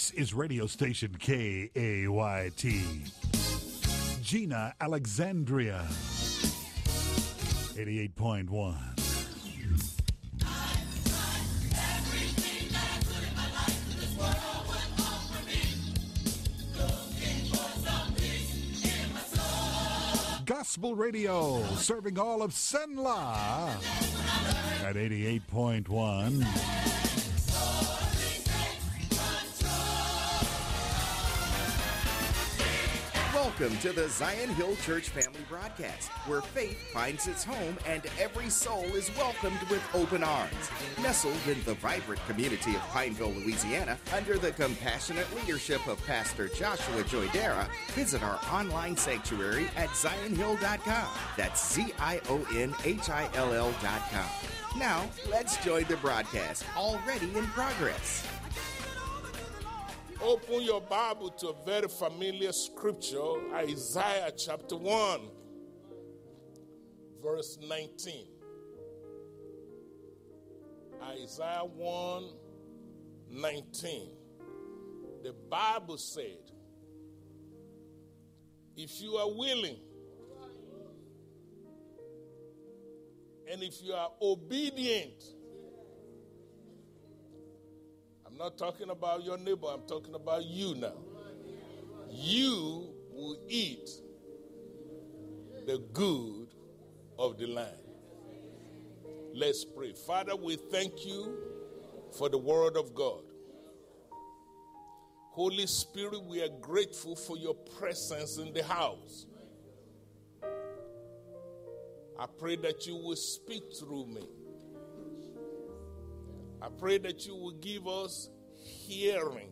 This is radio station KAYT. Gina Alexandria, 88.1. Gospel Radio, serving all of Senla at 88.1. Welcome to the Zion Hill Church Family Broadcast, where faith finds its home and every soul is welcomed with open arms. Nestled in the vibrant community of Pineville, Louisiana, under the compassionate leadership of Pastor Joshua Joydera, visit our online sanctuary at zionhill.com. That's ZIONHILL.com. Now, let's join the broadcast, already in progress. Open your Bible to a very familiar scripture, Isaiah chapter 1, verse 19. Isaiah 1:19. The Bible said, if you are willing and if you are obedient, I'm not talking about your neighbor, I'm talking about you now. You will eat the good of the land. Let's pray. Father, we thank you for the word of God. Holy Spirit, we are grateful for your presence in the house. I pray that you will speak through me. I pray that you will give us hearing.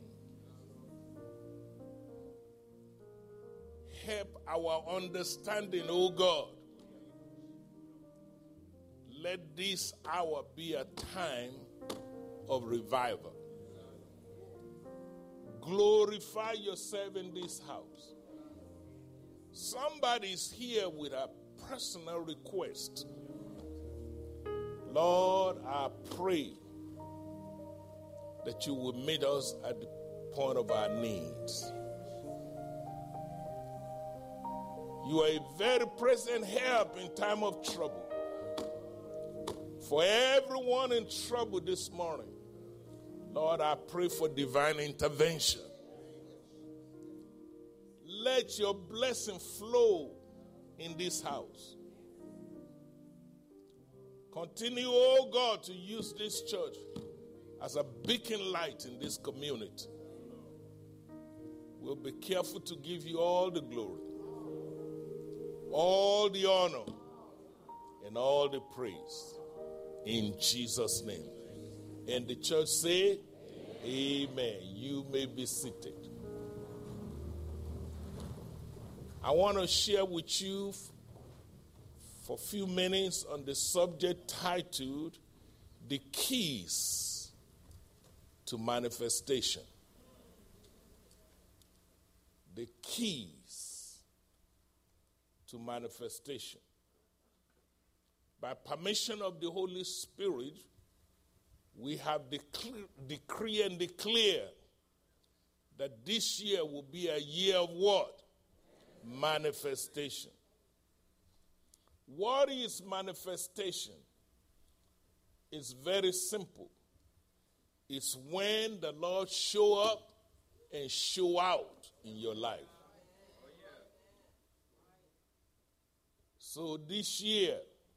Help our understanding, O God. Let this hour be a time of revival. Glorify yourself in this house. Somebody's here with a personal request. Lord, I pray that you will meet us at the point of our needs. You are a very present help in time of trouble. For everyone in trouble this morning, Lord, I pray for divine intervention. Let your blessing flow in this house. Continue, oh God, to use this church as a beacon light in this community. We'll be careful to give you all the glory, all the honor, and all the praise. In Jesus' name. And the church say, Amen. You may be seated. I want to share with you for a few minutes on the subject titled, The Keys to Manifestation. The keys to manifestation. By permission of the Holy Spirit, we have decree and declare that this year will be a year of what? Manifestation. What is manifestation? It's very simple. It's when the Lord show up and show out in your life. So this year,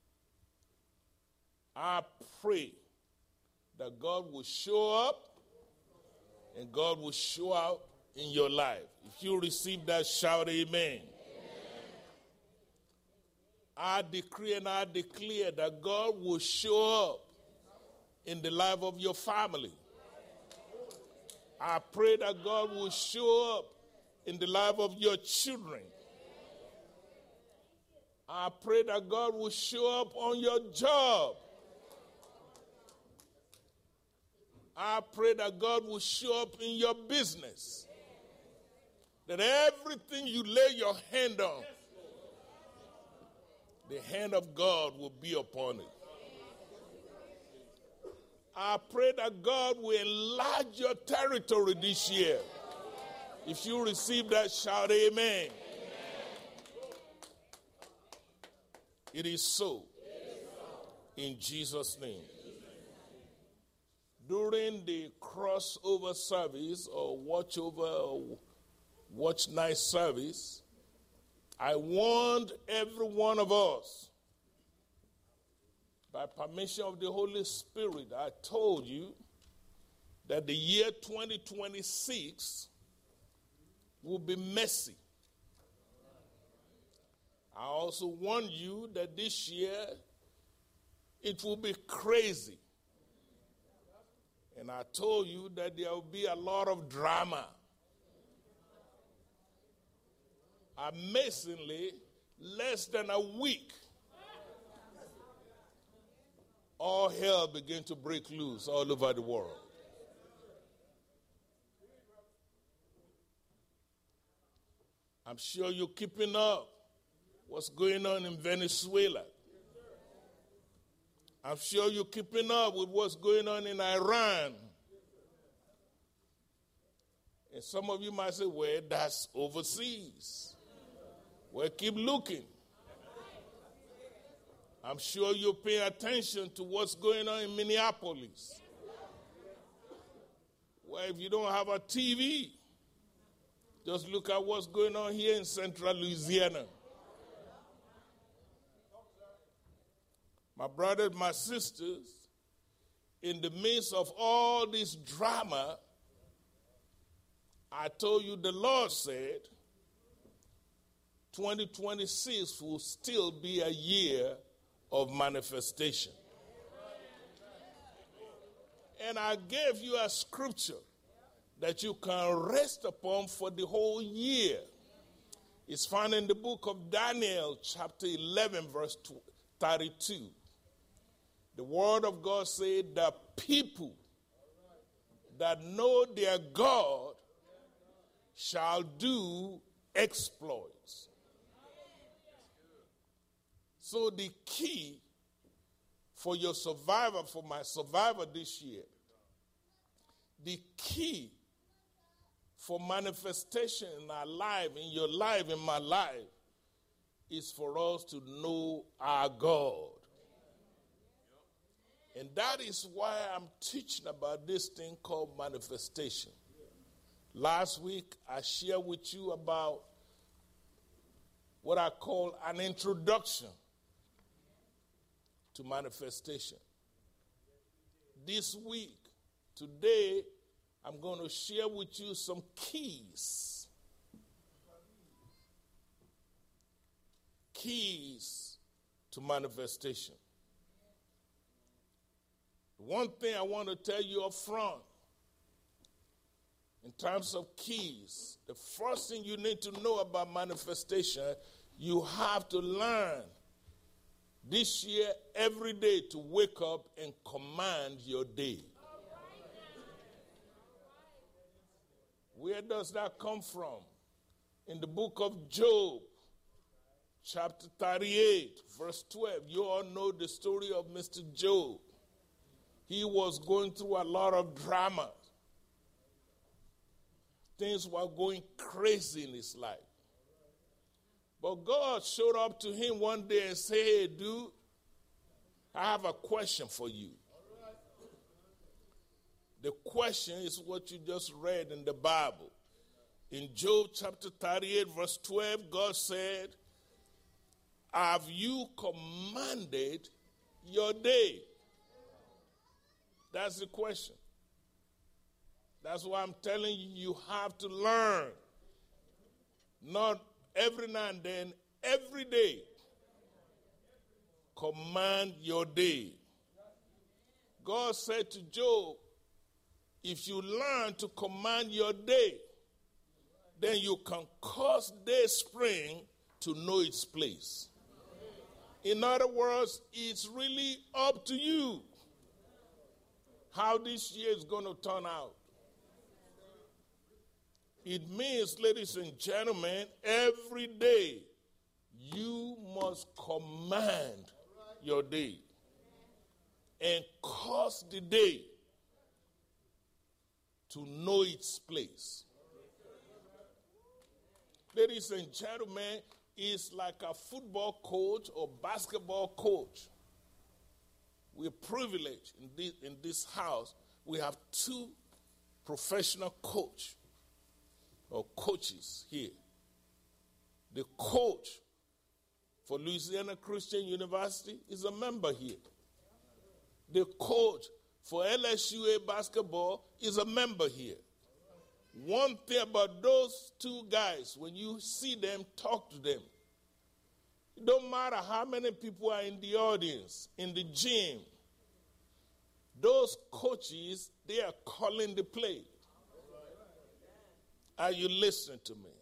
I pray that God will show up and God will show out in your life. If you receive that, shout amen. I decree and I declare that God will show up in the life of your family. I pray that God will show up in the life of your children. I pray that God will show up on your job. I pray that God will show up in your business. That everything you lay your hand on, the hand of God will be upon it. I pray that God will enlarge your territory this year. If you receive that, shout amen. It is so. In Jesus' name. During the crossover service or watch night service, I warned every one of us, by permission of the Holy Spirit, I told you that the year 2026 will be messy. I also warned you that this year it will be crazy. And I told you that there will be a lot of drama. Amazingly, less than a week, all hell began to break loose all over the world. I'm sure you're keeping up what's going on in Venezuela. I'm sure you're keeping up with what's going on in Iran. And some of you might say, well, that's overseas. Well, keep looking. I'm sure you're paying attention to what's going on in Minneapolis. Well, if you don't have a TV, just look at what's going on here in central Louisiana. My brothers, my sisters, in the midst of all this drama, I told you the Lord said 2026 will still be a year of manifestation. And I gave you a scripture that you can rest upon for the whole year. It's found in the book of Daniel, chapter 11, verse 32. The word of God said, the people that know their God shall do exploits. So the key for your survivor, for my survivor this year, the key for manifestation in our life, in your life, in my life, is for us to know our God. And that is why I'm teaching about this thing called manifestation. Last week, I shared with you about what I call an introduction to manifestation. This week, today, I'm going to share with you some keys. Keys to manifestation. One thing I want to tell you up front, in terms of keys, the first thing you need to know about manifestation, you have to learn this year, every day, to wake up and command your day. Where does that come from? In the book of Job, chapter 38, verse 12, you all know the story of Mr. Job. He was going through a lot of drama. Things were going crazy in his life. But God showed up to him one day and said, hey, dude, I have a question for you. The question is what you just read in the Bible. In Job chapter 38, verse 12, God said, have you commanded your day? That's the question. That's why I'm telling you, you have to learn. Not every now and then, every day. Command your day. God said to Job, if you learn to command your day, then you can cause day spring to know its place. In other words, it's really up to you how this year is going to turn out. It means, ladies and gentlemen, every day you must command your day. and cause the day to know its place. Ladies and gentlemen, it's like a football coach or basketball coach. We're privileged in this house. We have two professional coaches here. The coach for Louisiana Christian University is a member here. The coach for LSUA basketball is a member here. One thing about those two guys, when you see them, talk to them. It don't matter how many people are in the audience, in the gym. Those coaches, they are calling the play. Are you listening to me?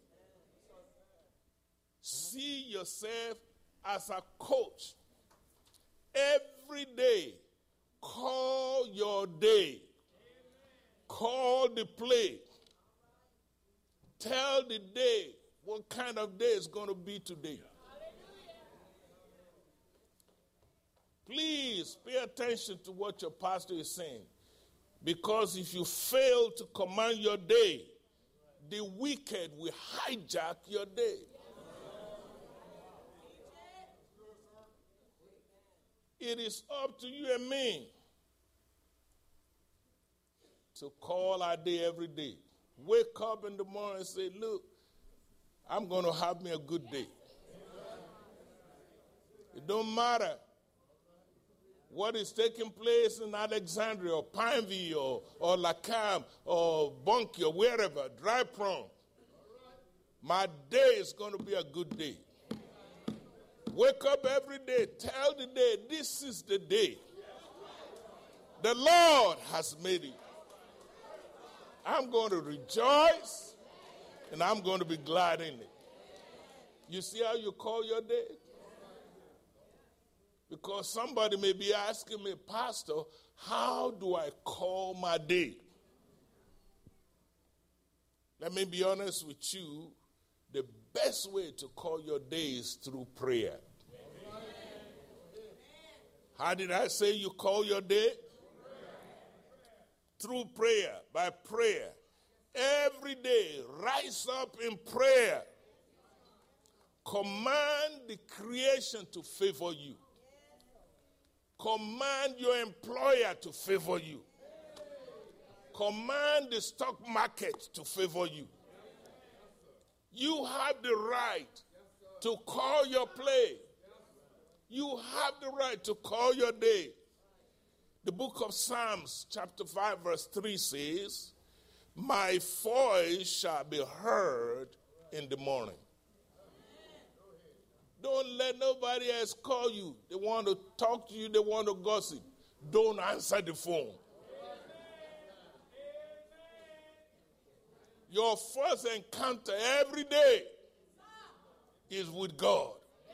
See yourself as a coach. Every day, call your day. Call the play. Tell the day what kind of day it's going to be today. Please pay attention to what your pastor is saying. Because if you fail to command your day, the wicked will hijack your day. It is up to you and me to call our day every day. Wake up in the morning and say, look, I'm going to have me a good day. It don't matter what is taking place in Alexandria or Pineville or Lacam or Bunkie or wherever, Dry Prong. My day is going to be a good day. Wake up every day. Tell the day, this is the day. The Lord has made it. I'm going to rejoice and I'm going to be glad in it. You see how you call your day? Because somebody may be asking me, Pastor, how do I call my day? Let me be honest with you. The best way to call your day is through prayer. How did I say you call your day? Through prayer, by prayer. Every day, rise up in prayer. Command the creation to favor you. Command your employer to favor you. Command the stock market to favor you. You have the right to call your play. You have the right to call your day. The book of Psalms, chapter 5, verse 3 says, my voice shall be heard in the morning. Don't let nobody else call you. They want to talk to you. They want to gossip. Don't answer the phone. Your first encounter every day is with God.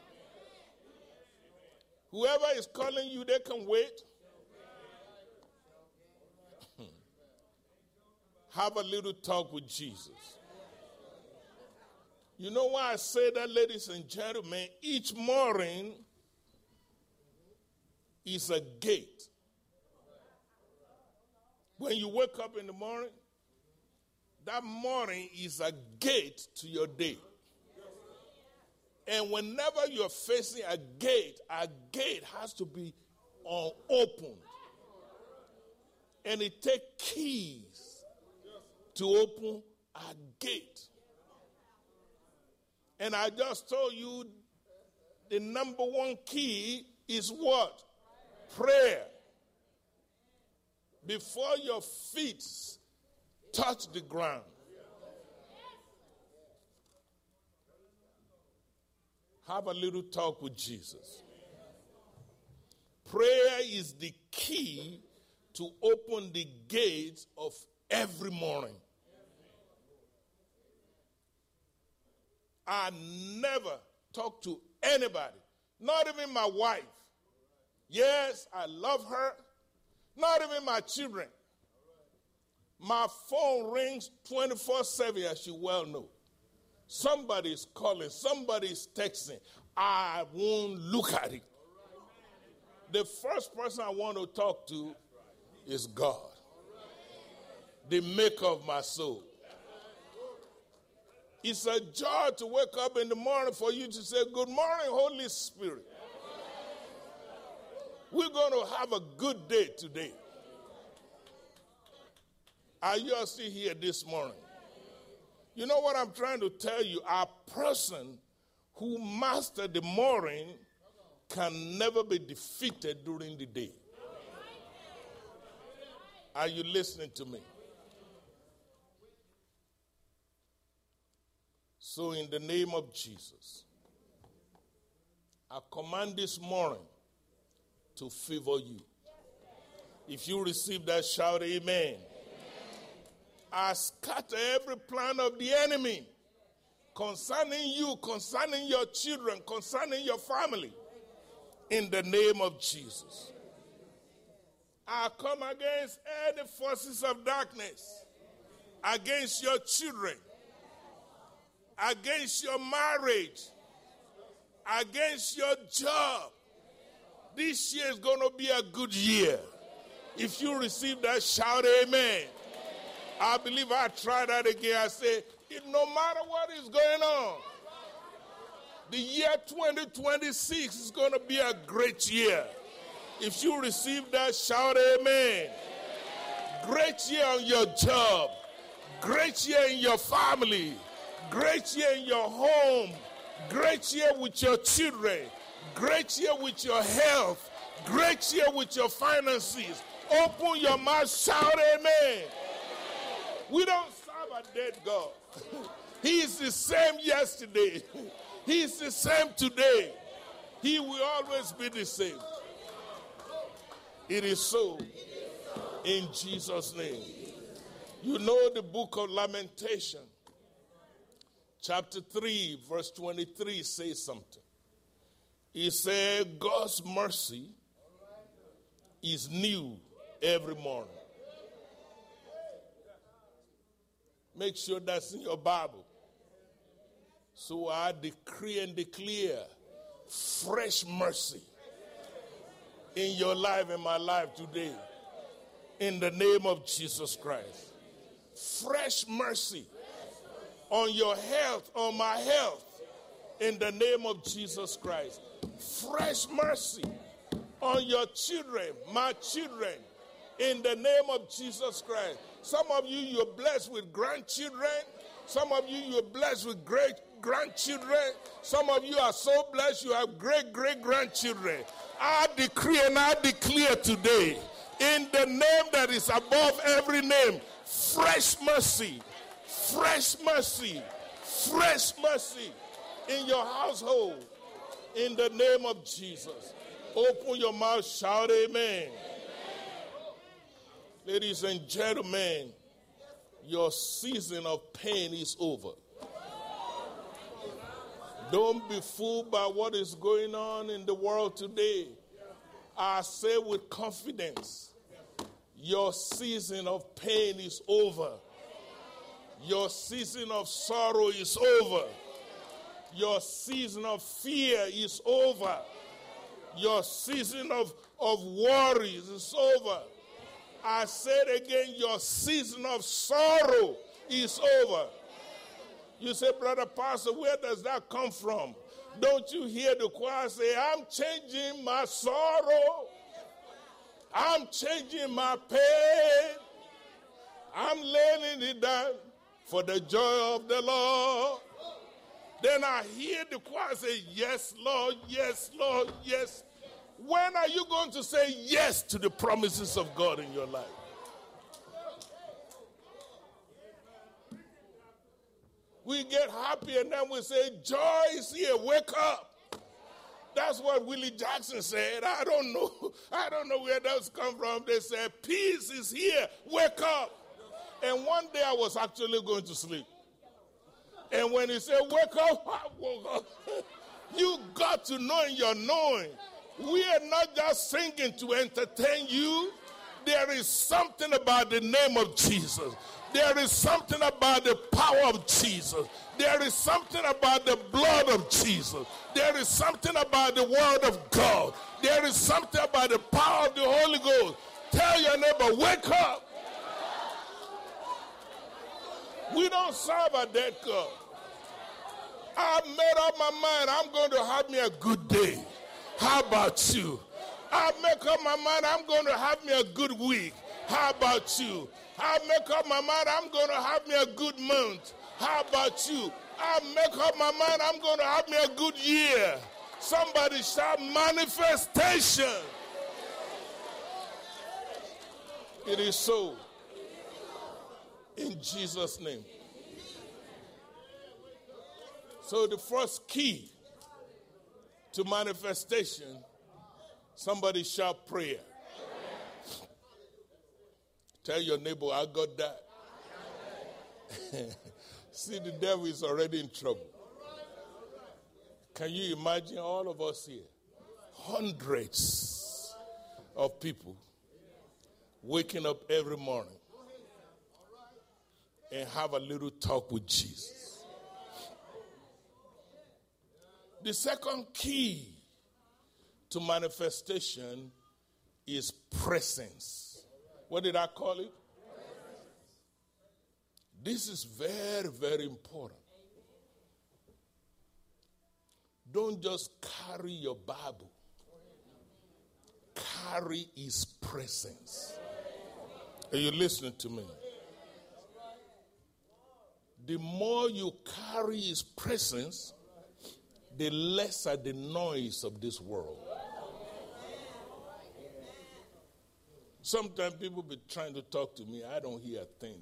Whoever is calling you, they can wait. Have a little talk with Jesus. You know why I say that, ladies and gentlemen? Each morning is a gate. When you wake up in the morning, that morning is a gate to your day. And whenever you're facing a gate has to be opened. And it takes keys to open a gate. And I just told you the number one key is what? Prayer. Before your feet touch the ground. Have a little talk with Jesus. Prayer is the key to open the gates of every morning. I never talk to anybody, not even my wife. Yes, I love her, not even my children. My phone rings 24/7, as you well know. Somebody is calling, somebody is texting. I won't look at it. the first person I want to talk to is God, the maker of my soul. It's a joy to wake up in the morning for you to say, good morning, Holy Spirit. We're going to have a good day today. Are you all still here this morning? You know what I'm trying to tell you? A person who mastered the morning can never be defeated during the day. Are you listening to me? So in the name of Jesus, I command this morning to favor you. If you receive that, shout amen. I scatter every plan of the enemy concerning you, concerning your children, concerning your family, in the name of Jesus. I come against any forces of darkness, against your children, against your marriage, against your job. This year is going to be a good year. If you receive that, shout amen. I believe I try that again. I say, no matter what is going on, the year 2026 is going to be a great year. If you receive that, shout amen. Great year on your job. Great year in your family. Great year in your home. Great year with your children. Great year with your health. Great year with your finances. Open your mouth, shout amen. We don't serve a dead God. He is the same yesterday. He is the same today. He will always be the same. It is so in Jesus' name. You know the book of Lamentation, chapter 3, verse 23 says something. He said, God's mercy is new every morning. Make sure that's in your Bible. So I decree and declare fresh mercy in your life and my life today. In the name of Jesus Christ. Fresh mercy on your health, on my health. In the name of Jesus Christ. Fresh mercy on your children, my children. In the name of Jesus Christ. Some of you, you're blessed with grandchildren. Some of you, you're blessed with great-grandchildren. Some of you are so blessed you have great-great-grandchildren. I decree and I declare today, in the name that is above every name, fresh mercy, fresh mercy, fresh mercy in your household. In the name of Jesus. Open your mouth, shout amen. Ladies and gentlemen, your season of pain is over. Don't be fooled by what is going on in the world today. I say with confidence, your season of pain is over. Your season of sorrow is over. Your season of fear is over. Your season of worries is over. I said again, your season of sorrow is over. You say, Brother Pastor, where does that come from? Don't you hear the choir say, I'm changing my sorrow. I'm changing my pain. I'm laying it down for the joy of the Lord. Then I hear the choir say, yes, Lord, yes, Lord, yes. When are you going to say yes to the promises of God in your life? We get happy and then we say, joy is here, wake up. That's what Willie Jackson said. I don't know where those come from. They said, peace is here, wake up. And one day I was actually going to sleep. And when he said, wake up, I woke up. You got to know in your knowing. We are not just singing to entertain you. There is something about the name of Jesus. There is something about the power of Jesus. There is something about the blood of Jesus. There is something about the word of God. There is something about the power of the Holy Ghost. Tell your neighbor, wake up. We don't serve a dead God. I made up my mind, I'm going to have me a good day. How about you? I make up my mind, I'm going to have me a good week. How about you? I make up my mind, I'm going to have me a good month. How about you? I make up my mind, I'm going to have me a good year. Somebody shout manifestation. It is so. In Jesus' name. So the first key to manifestation, somebody shout prayer. Tell your neighbor, I got that. See, the devil is already in trouble. Can you imagine all of us here? Hundreds of people waking up every morning and have a little talk with Jesus. The second key to manifestation is presence. What did I call it? This is very, very important. Don't just carry your Bible. Carry his presence. Are you listening to me? The more you carry his presence, the lesser the noise of this world. Sometimes people be trying to talk to me. I don't hear a thing.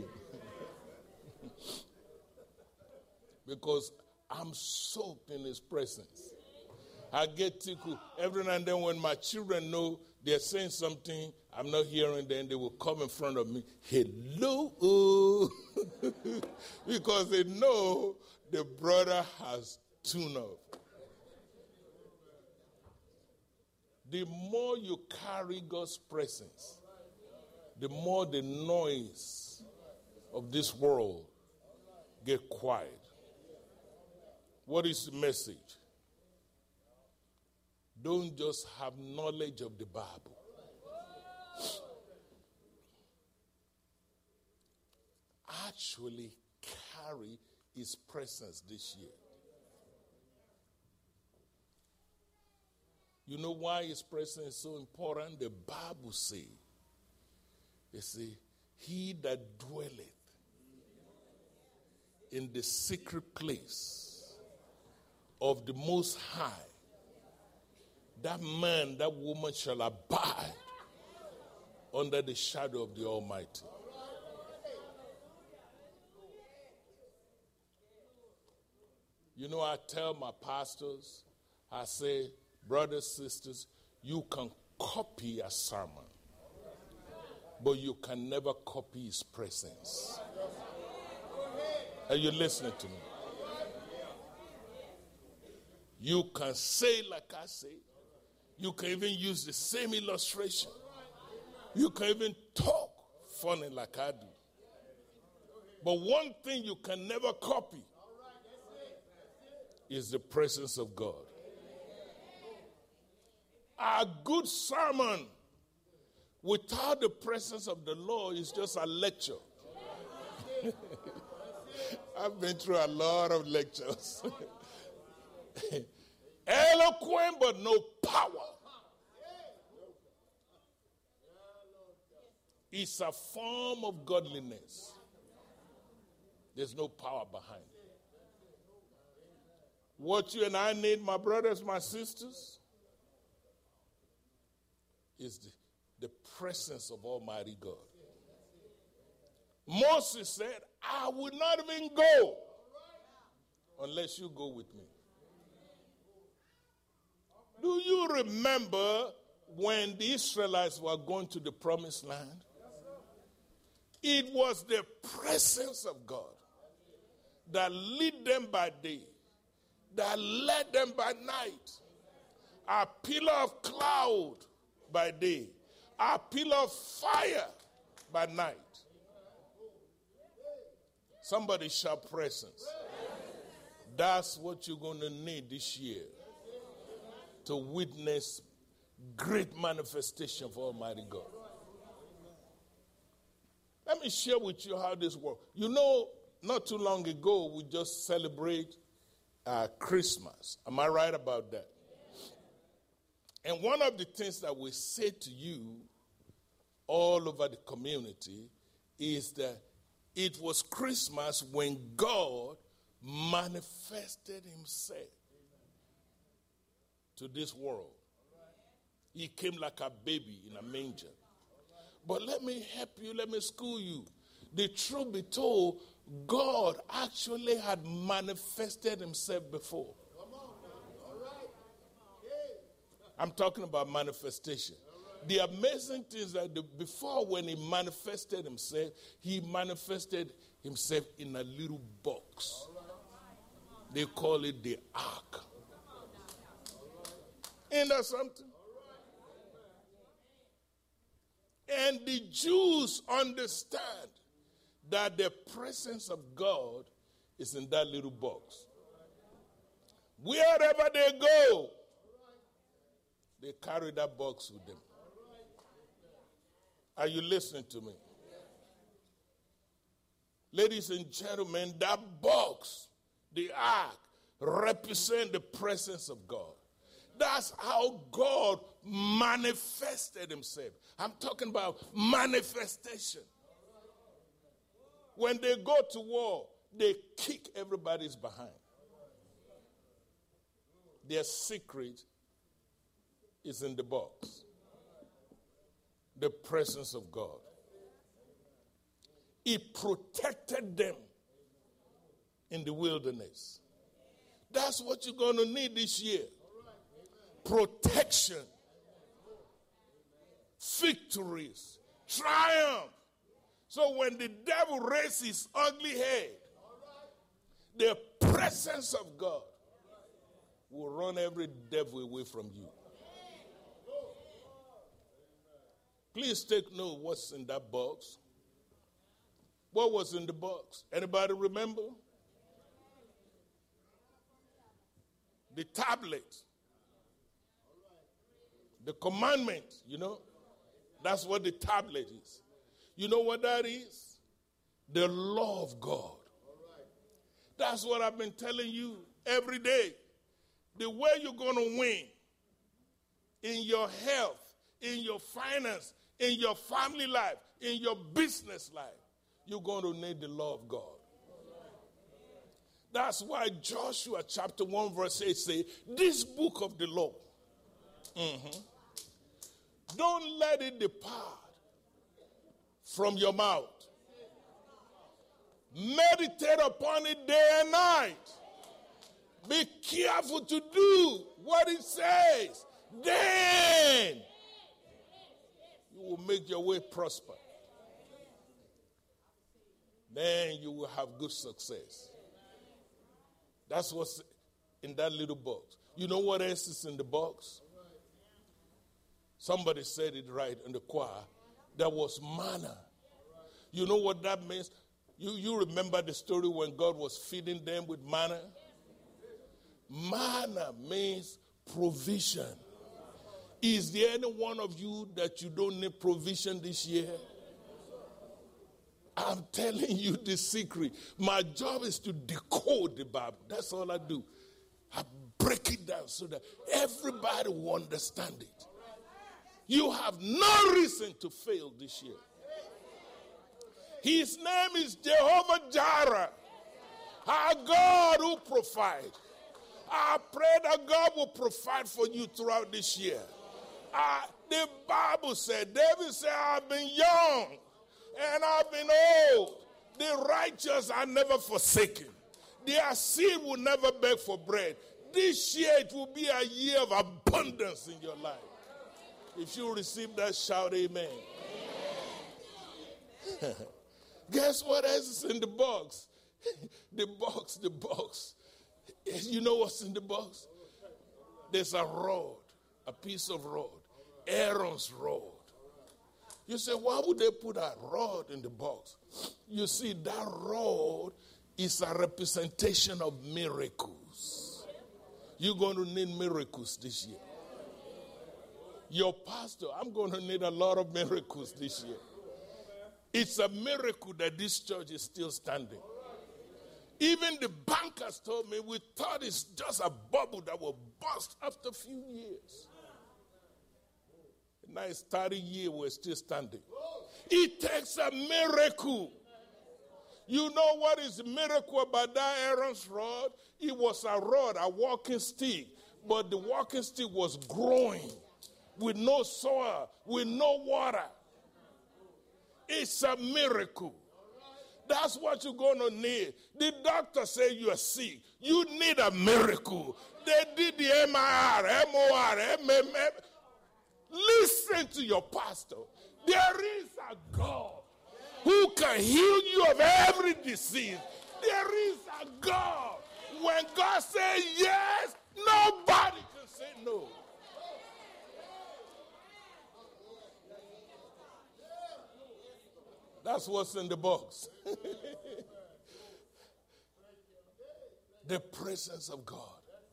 Because I'm soaked in his presence. I get tickled. Every now and then when my children know they're saying something I'm not hearing, then they will come in front of me. Hello. Because they know the brother has tuned up. The more you carry God's presence, the more the noise of this world get quiet. What is the message? Don't just have knowledge of the Bible. Actually carry his presence this year. You know why his presence is so important? The Bible says, they say, he that dwelleth in the secret place of the Most High, that man, that woman shall abide under the shadow of the Almighty. You know, I tell my pastors, I say, brothers, sisters, you can copy a sermon, but you can never copy his presence. Are you listening to me? You can say like I say. You can even use the same illustration. You can even talk funny like I do. But one thing you can never copy is the presence of God. A good sermon without the presence of the Lord is just a lecture. I've been through a lot of lectures. Eloquent but no power. It's a form of godliness. There's no power behind it. What you and I need, my brothers, my sisters, is the presence of Almighty God. Moses said, I will not even go unless you go with me. Do you remember when the Israelites were going to the promised land? It was the presence of God that led them by day, that led them by night. A pillar of cloud by day, a pillar of fire by night. Somebody shout presence. That's what you're going to need this year to witness great manifestation of Almighty God. Let me share with you how this works. You know, not too long ago, we just celebrate Christmas. Am I right about that? And one of the things that we say to you all over the community is that it was Christmas when God manifested himself to this world. He came like a baby in a manger. But let me help you, let me school you. The truth be told, God actually had manifested himself before. I'm talking about manifestation. The amazing thing is that before, when he manifested himself in a little box. They call it the ark. Ain't that something? And the Jews understand that the presence of God is in that little box. Wherever they go, they carry that box with them. Are you listening to me? Ladies and gentlemen, that box, the ark, represents the presence of God. That's how God manifested himself. I'm talking about manifestation. When they go to war, they kick everybody's behind. Their secret is in the box. The presence of God. He protected them in the wilderness. That's what you're going to need this year. Protection. Victories. Triumph. So when the devil raises his ugly head, the presence of God will run every devil away from you. Please take note what's in that box. What was in the box? Anybody remember? The tablet. The commandment, you know. That's what the tablet is. You know what that is? The law of God. That's what I've been telling you every day. The way you're going to win in your health, in your finance, in your family life, in your business life, you're going to need the law of God. That's why Joshua chapter 1 verse 8 say, this book of the law, don't let it depart from your mouth. Meditate upon it day and night. Be careful to do what it says. Then you will make your way prosper. Then you will have good success. That's what's in that little box. You know what else is in the box? Somebody said it right in the choir. There was manna. You know what that means? You remember the story when God was feeding them with manna? Manna means provision. Is there any one of you that you don't need provision this year? I'm telling you the secret. My job is to decode the Bible. That's all I do. I break it down so that everybody will understand it. You have no reason to fail this year. His name is Jehovah Jireh, our God who provides. I pray that God will provide for you throughout this year. The Bible said, David said, I've been young and I've been old. The righteous are never forsaken. Their seed will never beg for bread. This year it will be a year of abundance in your life. If you receive that, shout amen. Amen. Guess what else is in the box? The box. You know what's in the box? There's a rod, a piece of rod, Aaron's rod. You say, why would they put a rod in the box? You see, that rod is a representation of miracles. You're going to need miracles this year. Your pastor, I'm going to need a lot of miracles this year. It's a miracle that this church is still standing. Even the bankers told me, we thought it's just a bubble that will burst after a few years. Now it's 30 years, we're still standing. It takes a miracle. You know what is a miracle about that Aaron's rod? It was a rod, a walking stick, but the walking stick was growing with no soil, with no water. It's a miracle. That's what you're going to need. The doctor said you are sick. You need a miracle. They did the MIR, MOR, MMM. Listen to your pastor. There is a God who can heal you of every disease. There is a God. When God says yes, nobody can say no. That's what's in the box. The presence of God.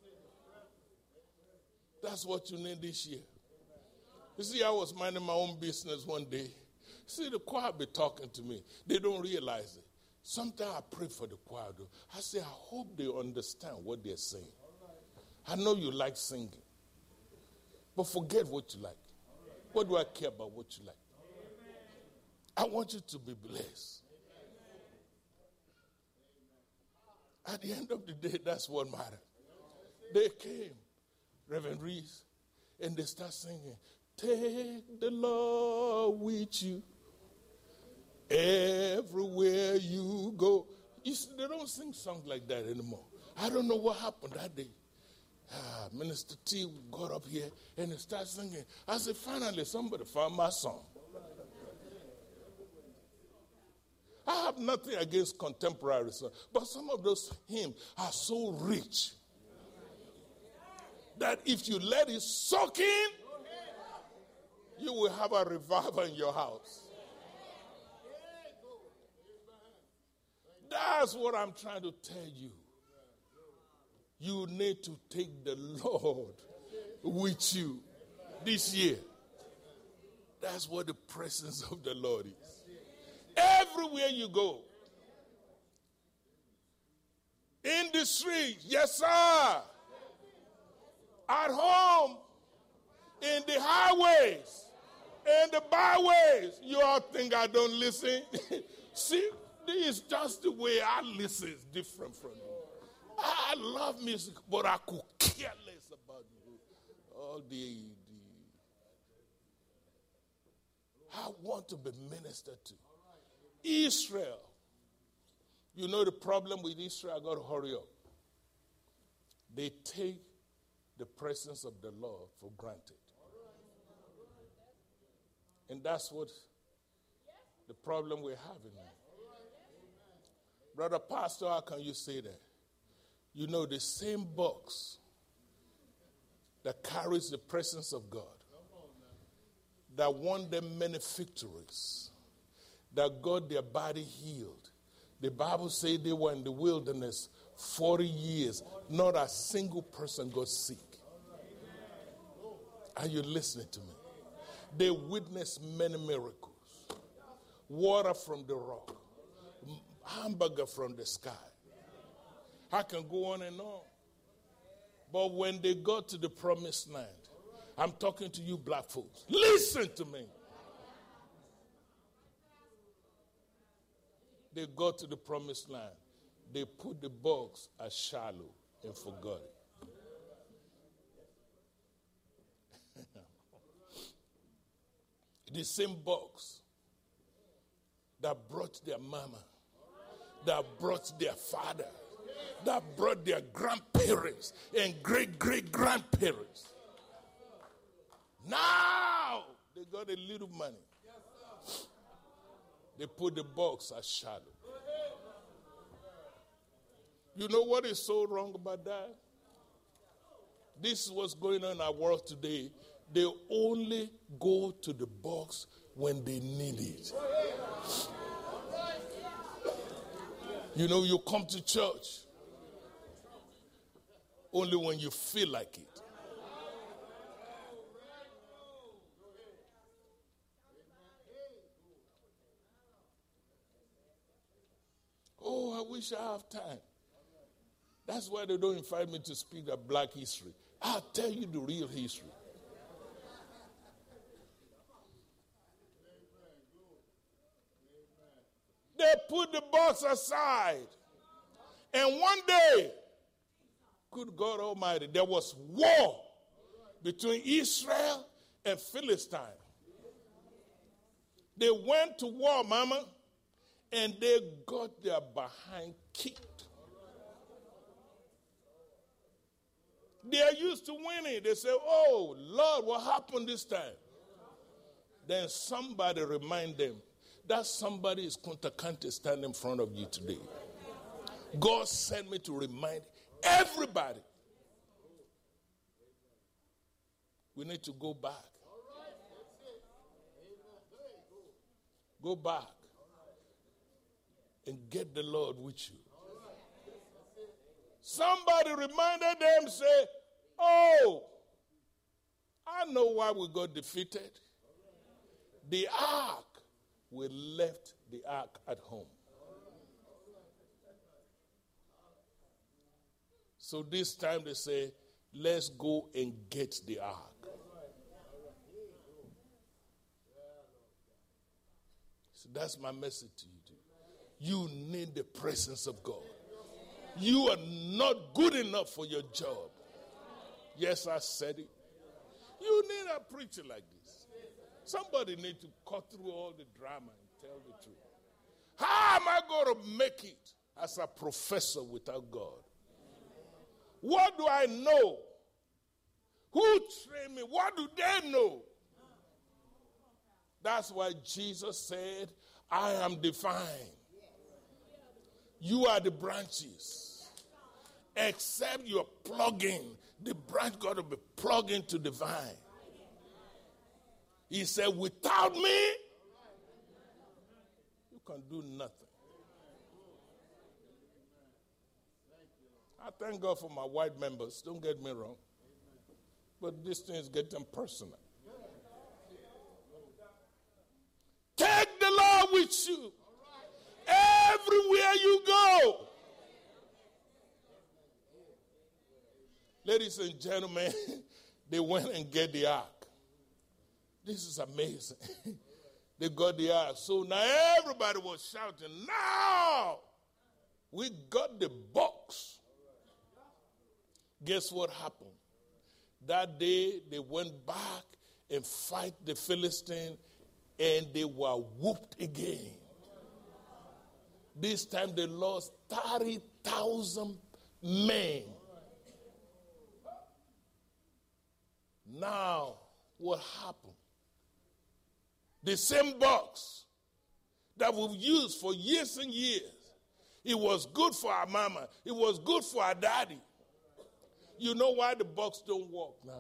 That's what you need this year. You see, I was minding my own business one day. See, the choir be talking to me. They don't realize it. Sometimes I pray for the choir, though. I say, I hope they understand what they're saying. I know you like singing, but forget what you like. What do I care about what you like? I want you to be blessed. At the end of the day, that's what matters. They came, Reverend Reese, and they start singing, take the Lord with you everywhere you go. You see, they don't sing songs like that anymore. I don't know what happened that day. Minister T got up here and he started singing. I said, finally, somebody found my song. I have nothing against contemporary songs, but some of those hymns are so rich that if you let it soak in, you will have a revival in your house. That's what I'm trying to tell you. You need to take the Lord with you this year. That's what the presence of the Lord is. Everywhere you go. In the street, yes, sir. At home, in the highways, in the byways. You all think I don't listen? See, this is just the way I listen. It's different from you. I love music, but I could care less about all the I want to be ministered to. Israel. You know the problem with Israel? I got to hurry up. They take the presence of the Lord for granted. And that's what the problem we're having now. Brother Pastor, how can you say that? You know, the same box that carries the presence of God, that won them many victories, that got their body healed. The Bible says they were in the wilderness 40 years. Not a single person got sick. Are you listening to me? They witnessed many miracles. Water from the rock. Hamburger from the sky. I can go on and on. But when they got to the promised land, I'm talking to you black folks. Listen to me. They got to the promised land. They put the box at Shiloh and forgot it. The same box that brought their mama, that brought their father, that brought their grandparents and great-great-grandparents. Now they got a little money. They put the box at Shiloh. You know what is so wrong about that? This is what's going on in our world today. They only go to the box when they need it. You know, you come to church only when you feel like it. Oh, I wish I have time. That's why they don't invite me to speak at Black History. I'll tell you the real history. They put the box aside. And one day, good God Almighty, there was war between Israel and Philistine. They went to war, mama, and they got their behind kicked. They are used to winning. They say, oh, Lord, what happened this time? Then somebody remind them that somebody is Kunta Kinte standing in front of you today. God sent me to remind everybody. We need to go back. Go back and get the Lord with you. Somebody reminded them, say, oh, I know why we got defeated. The ark, we left the ark at home. So this time they say, let's go and get the ark. So that's my message to you. You need the presence of God. You are not good enough for your job. Yes, I said it. You need a preacher like this. Somebody needs to cut through all the drama and tell the truth. How am I going to make it as a professor without God? What do I know? Who trained me? What do they know? That's why Jesus said, I am the vine. You are the branches. Except you're plugging, the branch got to be plugged into the vine. He said, without me, you can do nothing. I thank God for my white members. Don't get me wrong. But this thing is getting personal. Take the Lord with you. Everywhere you go. Ladies and gentlemen, they went and get the ark. This is amazing. They got the ark. So now everybody was shouting, now we got the box. Guess what happened? That day they went back and fight the Philistine, and they were whooped again. This time they lost 30,000 men. Now, what happened? The same box that we've used for years and years. It was good for our mama. It was good for our daddy. You know why the box don't work now?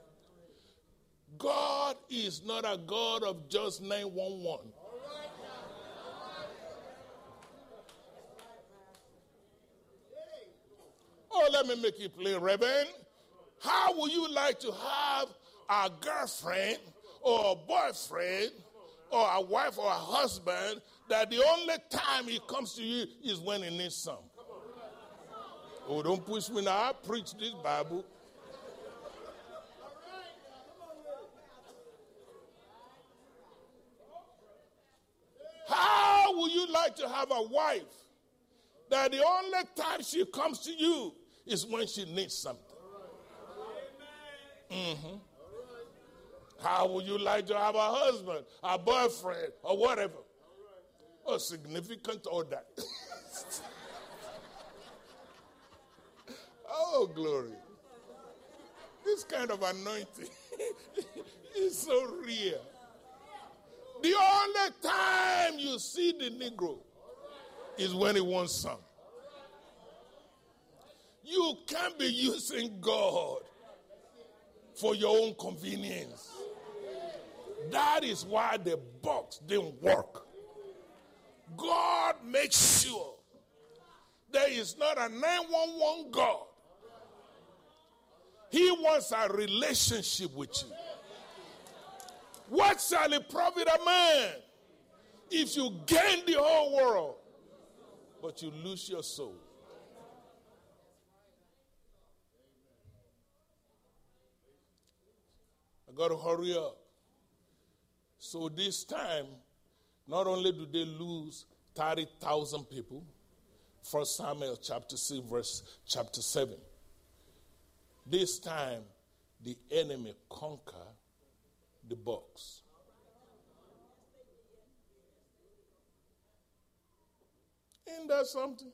God is not a God of just 911. Oh, let me make it plain, Reverend. How would you like to have a girlfriend or a boyfriend or a wife or a husband that the only time he comes to you is when he needs some? Oh, don't push me now. I preach this Bible. How would you like to have a wife that the only time she comes to you is when she needs something? Mm-hmm. How would you like to have a husband, a boyfriend, or whatever? A significant other. Oh, glory. This kind of anointing is so real. The only time you see the Negro is when he wants some. You can't be using God for your own convenience. That is why the box didn't work. God makes sure there is not a 911 God. He wants a relationship with you. What shall it profit a man if you gain the whole world, but you lose your soul? I got to hurry up. So this time, not only do they lose 30,000 people, 1 Samuel chapter 6, verse chapter 7. This time, the enemy conquer the box. Ain't that something?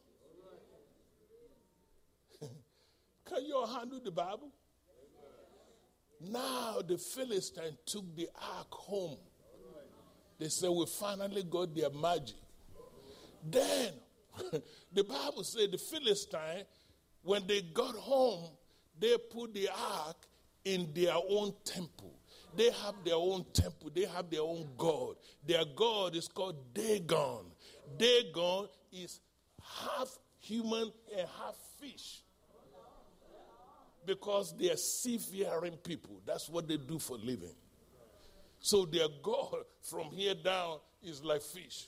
Can you all handle the Bible? Now the Philistines took the ark home. They said, we finally got their magic. Then, the Bible said the Philistines, when they got home, they put the ark in their own temple. They have their own temple. They have their own God. Their God is called Dagon. Dagon is half human and half fish. Because they are seafaring people. That's what they do for a living. So their God from here down is like fish.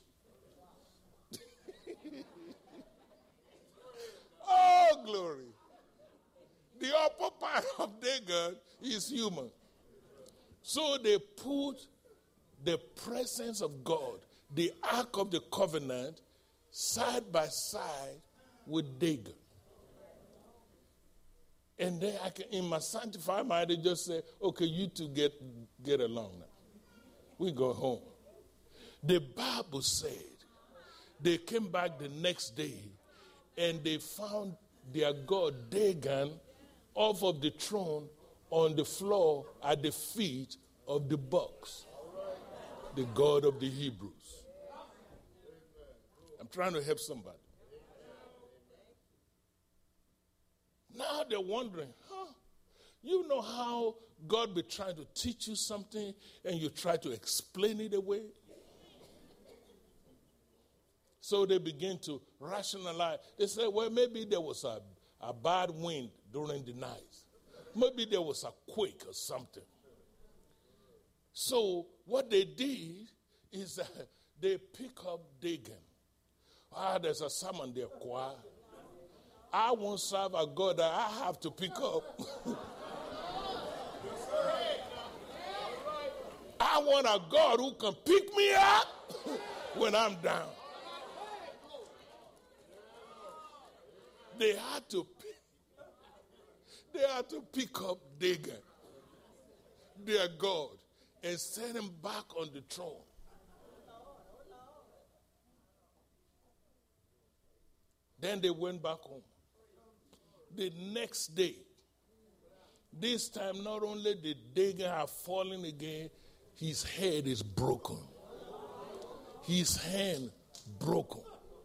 Oh, glory. The upper part of Dagon is human. So they put the presence of God, the Ark of the Covenant, side by side with Dagon. And then in my sanctified mind, they just say, okay, you two get along now. We go home. The Bible said they came back the next day and they found their God, Dagon, off of the throne on the floor at the feet of the box, the God of the Hebrews. I'm trying to help somebody. Now they're wondering, you know how God be trying to teach you something and you try to explain it away? So they begin to rationalize. They say, well, maybe there was a bad wind during the night. Maybe there was a quake or something. So what they did is that they pick up Dagon. There's a salmon there, choir. I won't serve a God that I have to pick up. I want a God who can pick me up when I'm down. They had to pick up Dagon, their God, and set him back on the throne. Then they went back home. The next day, this time not only did Dagon have fallen again, his head is broken. His hand broken.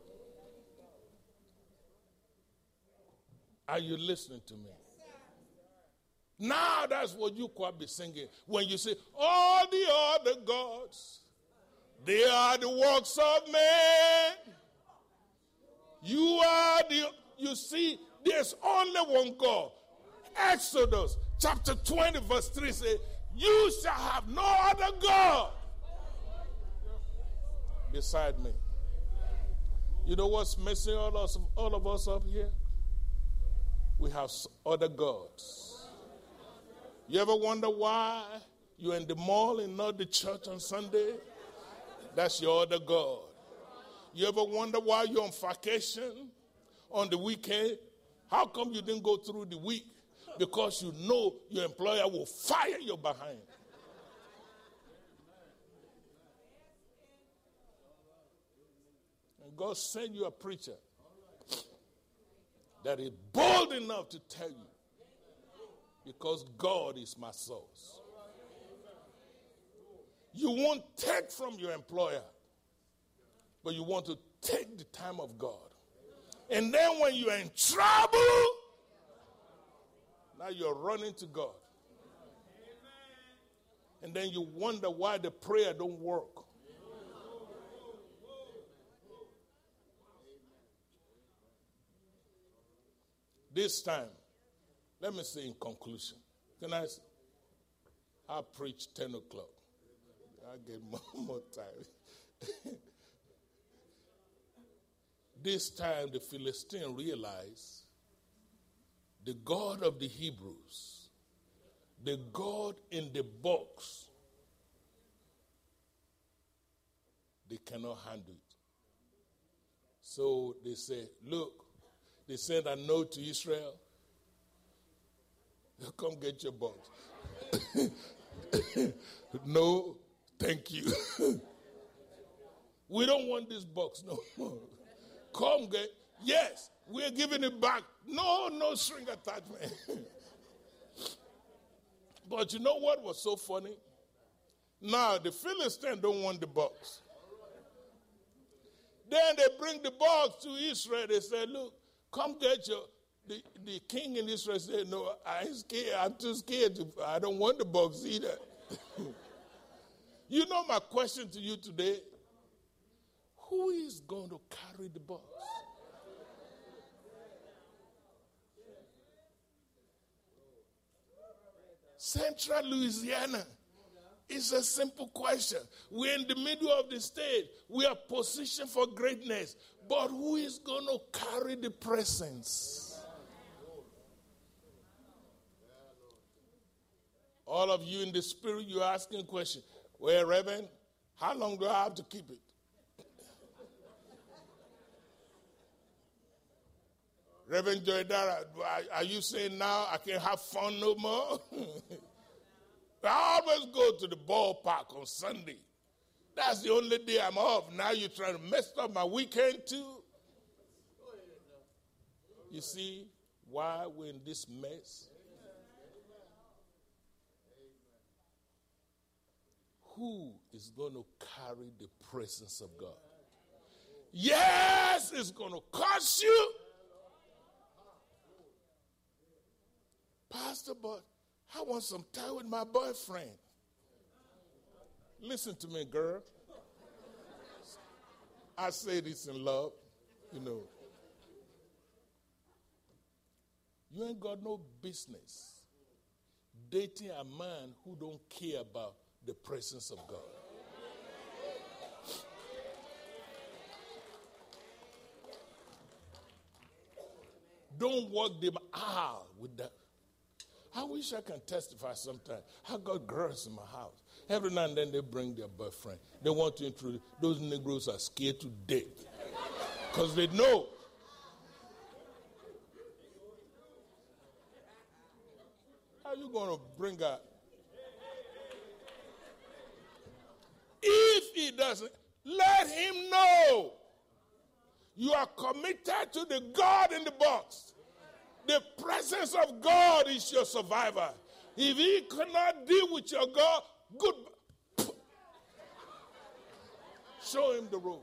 Are you listening to me? Now that's what you could be singing when you say, all the other gods, they are the works of man. You see, there's only one God. Exodus chapter 20 verse 3 says, you shall have no other God beside me. You know what's messing all of us up here? We have other gods. You ever wonder why you're in the mall and not the church on Sunday? That's your other God. You ever wonder why you're on vacation on the weekend? How come you didn't go through the week? Because you know your employer will fire you behind. And God sent you a preacher that is bold enough to tell you, because God is my source. You won't take from your employer, but you want to take the time of God. And then when you're in trouble, now you're running to God. And then you wonder why the prayer don't work. This time, let me say in conclusion. Can I say? I preach 10 o'clock. I get more time. This time the Philistine realized the God of the Hebrews, the God in the box, they cannot handle it. So they say, look, they said a no to Israel. Come get your box. No, thank you. We don't want this box no more. Come get, yes, we're giving it back. No string attachment. But you know what was so funny? Now the Philistines don't want the box. Then they bring the box to Israel. They say, look, come get your, the king in Israel said, no, I'm scared. I'm too scared. I don't want the box either. You know my question to you today? Who is going to carry the box? Central Louisiana. It's a simple question. We're in the middle of the state. We are positioned for greatness. But who is going to carry the presence? All of you in the spirit, you're asking a question. Well, Reverend, how long do I have to keep it? Reverend Joydara, are you saying now I can't have fun no more? I always go to the ballpark on Sunday. That's the only day I'm off. Now you're trying to mess up my weekend too? You see why we're in this mess? Who is going to carry the presence of God? Yes, it's going to cost you. Pastor, but I want some time with my boyfriend. Listen to me, girl. I say this in love, you know. You ain't got no business dating a man who don't care about the presence of God. Don't walk them out with that. I wish I can testify sometime. I got girls in my house. Every now and then they bring their boyfriend. They want to introduce. Those Negroes are scared to death. Because they know. How are you going to bring a... If he doesn't, let him know. You are committed to the God in the box. The presence of God is your survivor. If he cannot deal with your God, good. Show him the road.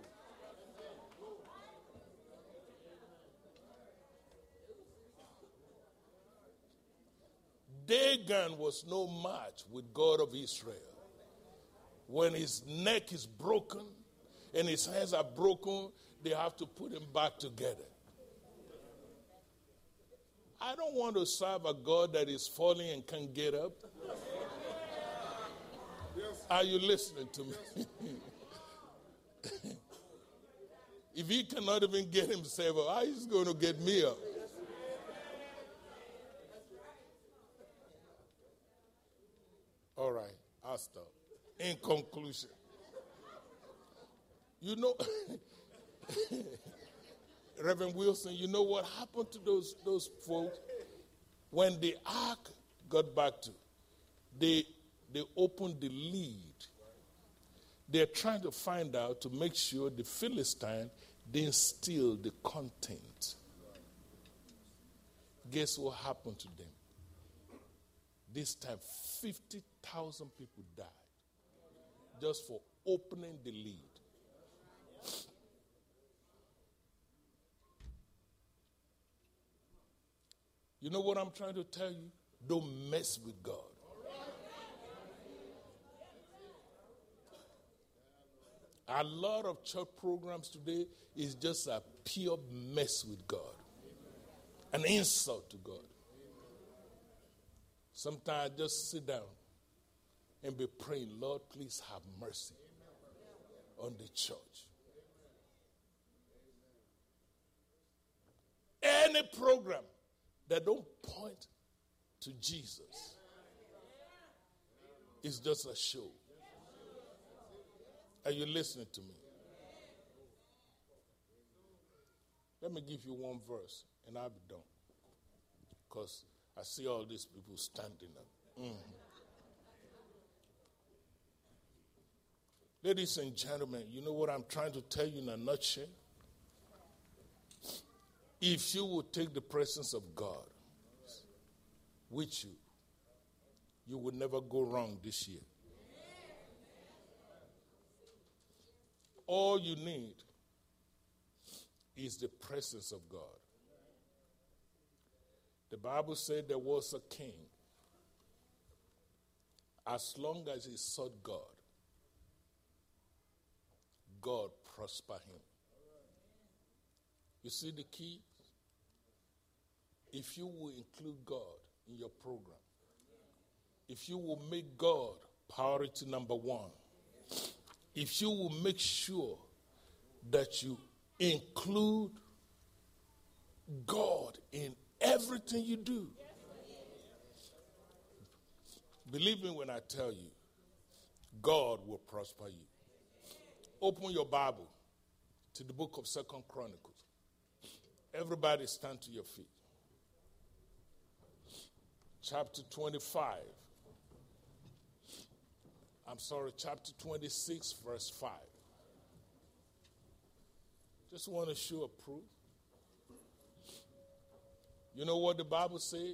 Dagon was no match with God of Israel. When his neck is broken and his hands are broken, they have to put him back together. I don't want to serve a God that is falling and can't get up. Are you listening to me? If he cannot even get himself up, how is he going to get me up? All right, I'll stop. In conclusion, you know, Reverend Wilson, you know what happened to those folks? When the ark got back to, they opened the lid. They're trying to find out to make sure the Philistine didn't steal the content. Guess what happened to them? This time, 50,000 people died just for opening the lid. You know what I'm trying to tell you? Don't mess with God. A lot of church programs today is just a pure mess with God, an insult to God. Sometimes I just sit down and be praying, Lord, please have mercy on the church. Any program that don't point to Jesus is just a show. Are you listening to me? Let me give you one verse and I'll be done. Because I see all these people standing up. Ladies and gentlemen, you know what I'm trying to tell you in a nutshell? If you would take the presence of God with you, you would never go wrong this year. All you need is the presence of God. The Bible said there was a king. As long as he sought God, God prospered him. You see the key? If you will include God in your program, if you will make God priority number one, if you will make sure that you include God in everything you do, believe me when I tell you, God will prosper you. Open your Bible to the book of 2 Chronicles. Everybody stand to your feet. Chapter 25. Chapter 26, verse 5. Just want to show a proof. You know what the Bible says?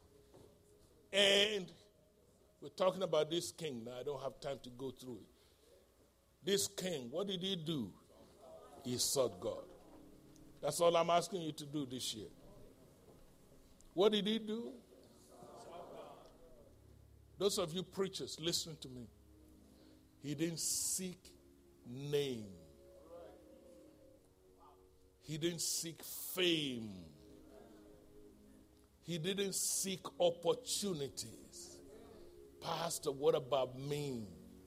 And we're talking about this king. Now, I don't have time to go through it. This king, what did he do? He sought God. That's all I'm asking you to do this year. What did he do? Those of you preachers, listen to me. He didn't seek name. He didn't seek fame. He didn't seek opportunities. Pastor, what about me?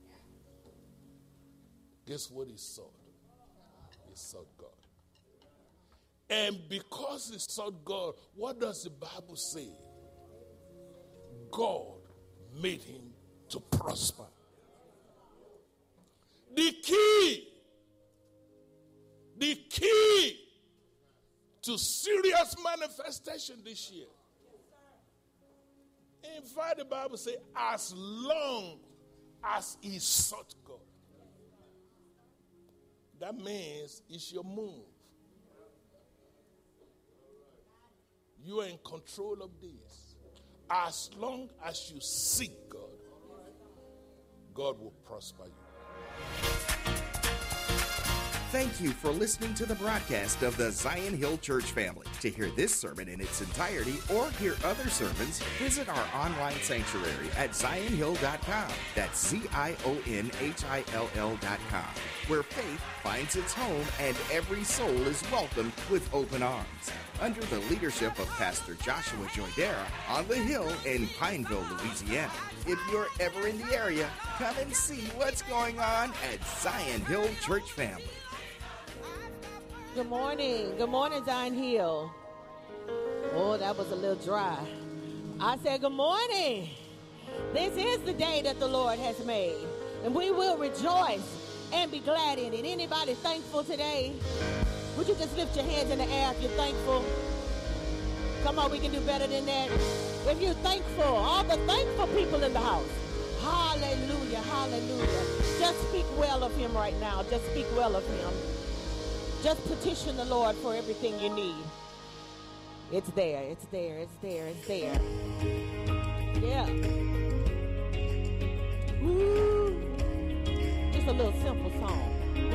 Guess what he sought? He sought God. And because he sought God, what does the Bible say? God made him to prosper. The key to serious manifestation this year. In fact, the Bible says, as long as he sought God. That means it's your move. You are in control of this. As long as you seek God, God will prosper you. Thank you for listening to the broadcast of the Zion Hill Church family. To hear this sermon in its entirety or hear other sermons, visit our online sanctuary at zionhill.com. That's ZionHill.com, where faith finds its home and every soul is welcomed with open arms. Under the leadership of Pastor Joshua Joydera on the Hill in Pineville, Louisiana. If you're ever in the area, come and see what's going on at Zion Hill Church family. Good morning. Good morning, Zion Hill. Oh, that was a little dry. I said good morning. This is the day that the Lord has made, and we will rejoice and be glad in it. Anybody thankful today? Would you just lift your hands in the air if you're thankful? Come on, we can do better than that. If you're thankful, all the thankful people in the house. Hallelujah, hallelujah. Just speak well of him right now. Just speak well of him. Just petition the Lord for everything you need. It's there, it's there, it's there, it's there. Yeah. Woo. Just a little simple song.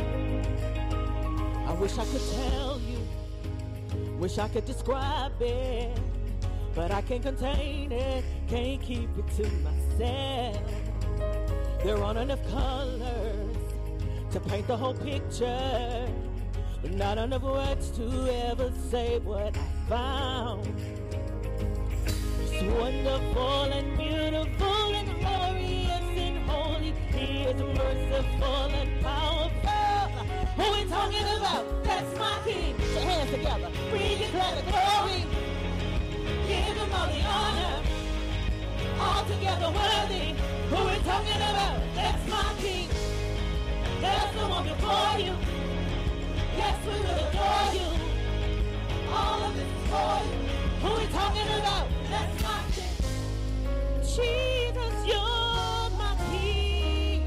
I wish I could tell you, wish I could describe it, but I can't contain it, can't keep it to myself. There aren't enough colors to paint the whole picture, but not enough words to ever say what I found. It's wonderful and beautiful and glorious and holy. He is merciful and powerful. Who we talking about? That's my King. Put your hands together. We declare the glory. Give him all the honor. Altogether worthy. Who we talking about? That's my King. There's no one before you. Yes, we will adore you. All of this is for you. Who we talking about? That's my King. Jesus, you're my King.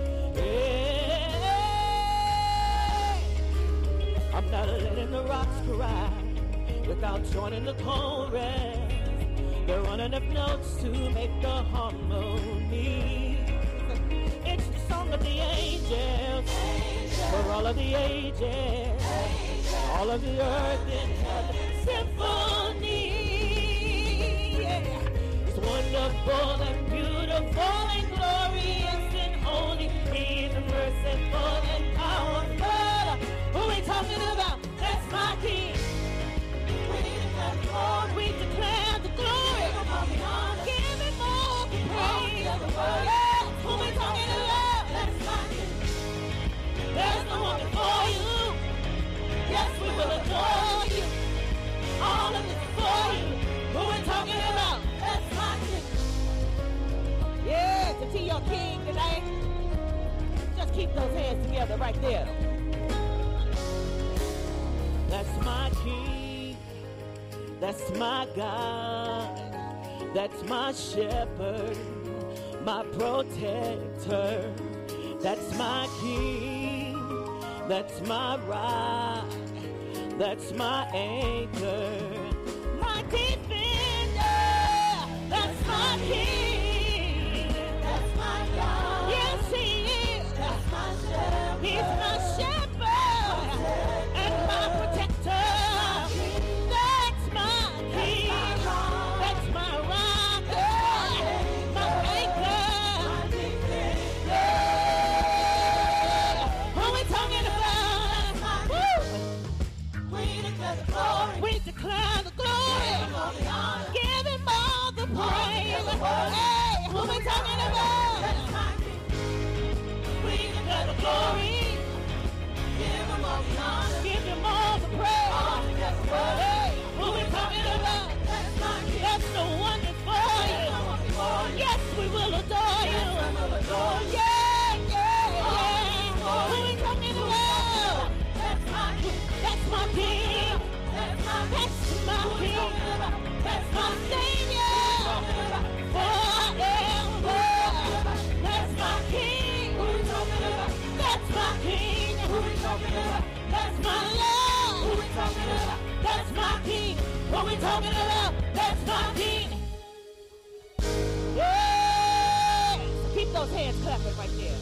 Yeah. I'm not letting the rocks cry without joining the chorus. There aren't enough notes to make the harmony. It's the song of the angels, for all of the ages, all of the earth in heaven symphony. Yeah. It's wonderful and beautiful and glorious and holy. He's merciful and powerful. Who we talking about? That's my King. We declare the glory. Give him all the praise. Who we talking about? That's my King. There's no one before you. Yes, we will adore you. All of this for you. Who we talking about? That's my King. Yeah, to see your King tonight. Just keep those hands together right there. That's my King. That's my God. That's my shepherd, my protector. That's my King. That's my rock. That's my anchor. My defender. That's my King. That's my God. Yes, he is. That's my shepherd. He's my shepherd and my protector. That's my King. That's my rock. My anchor. Yeah. Who we talking about? Woo. We declare the glory. We declare the glory. Give him all the praise. Hey, who we talking about? We declare the glory. Give him all the honor. Give him all the praise. Hey, who we talking about? That's the one before you. Yes, we will adore you. Yeah, yeah, yeah. Who we talking about? That's my King. That's my King. That's my Savior. Forever. That's my King. That's my King. That's my Lord. That's my King. What we talking about? That's my King. Yeah. Keep those hands clapping right there.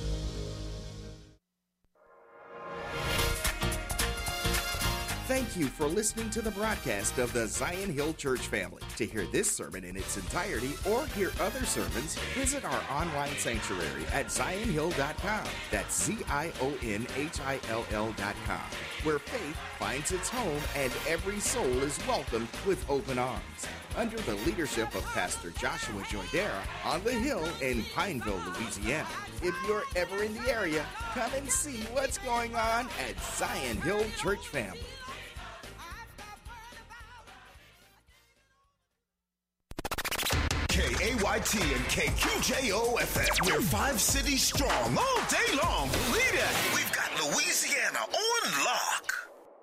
Thank you for listening to the broadcast of the Zion Hill Church family. To hear this sermon in its entirety or hear other sermons, visit our online sanctuary at zionhill.com. That's ZionHill.com, where faith finds its home and every soul is welcomed with open arms. Under the leadership of Pastor Joshua Joydera on the Hill in Pineville, Louisiana. If you're ever in the area, come and see what's going on at Zion Hill Church family. KAYT and KQJO-FM. We're 5 cities strong all day long. Believe that. We've got Louisiana on lock.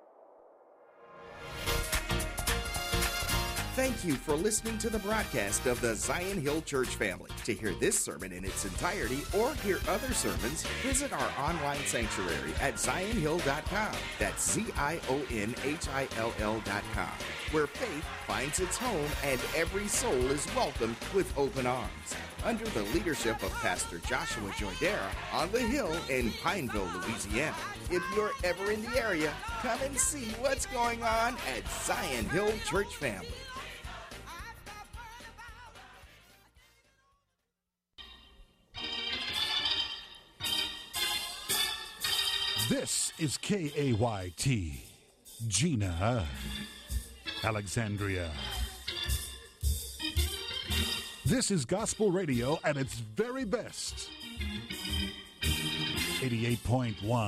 Thank you for listening to the broadcast of the Zion Hill Church family. To hear this sermon in its entirety or hear other sermons, visit our online sanctuary at zionhill.com. That's ZionHill.com, where faith finds its home and every soul is welcomed with open arms. Under the leadership of Pastor Joshua Joydera on the Hill in Pineville, Louisiana. If you're ever in the area, come and see what's going on at Zion Hill Church family. This is KAYT, Gina Alexandria. This is gospel radio at its very best. 88.1